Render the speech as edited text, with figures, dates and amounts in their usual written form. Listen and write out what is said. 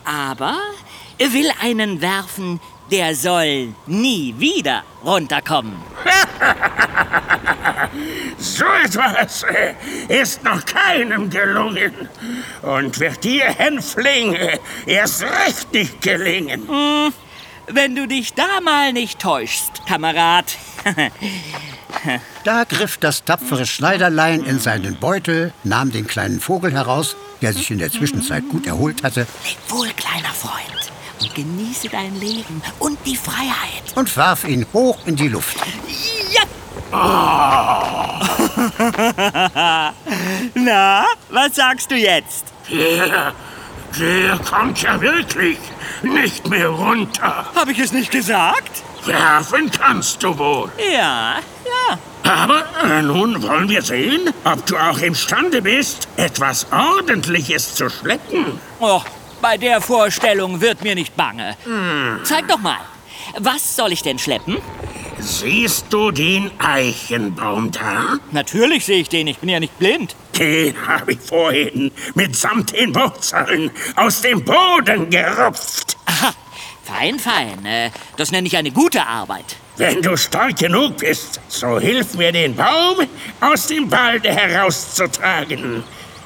aber will einen werfen, der soll nie wieder runterkommen. So etwas ist noch keinem gelungen und wird dir, Hänfling, erst recht nicht gelingen. Wenn du dich da mal nicht täuschst, Kamerad. Da griff das tapfere Schneiderlein in seinen Beutel, nahm den kleinen Vogel heraus, der sich in der Zwischenzeit gut erholt hatte. Leb wohl, kleiner Freund, und genieße dein Leben und die Freiheit. Und warf ihn hoch in die Luft. Ja! Na, was sagst du jetzt? Der kommt ja wirklich nicht mehr runter. Habe ich es nicht gesagt? Werfen kannst du wohl. Ja. Aber nun wollen wir sehen, ob du auch imstande bist, etwas Ordentliches zu schleppen. Oh, bei der Vorstellung wird mir nicht bange. Zeig doch mal. Was soll ich denn schleppen? Siehst du den Eichenbaum da? Natürlich sehe ich den, ich bin ja nicht blind. Den habe ich vorhin mitsamt den Wurzeln aus dem Boden gerupft. Aha, fein. Das nenne ich eine gute Arbeit. Wenn du stark genug bist, so hilf mir, den Baum aus dem Walde herauszutragen.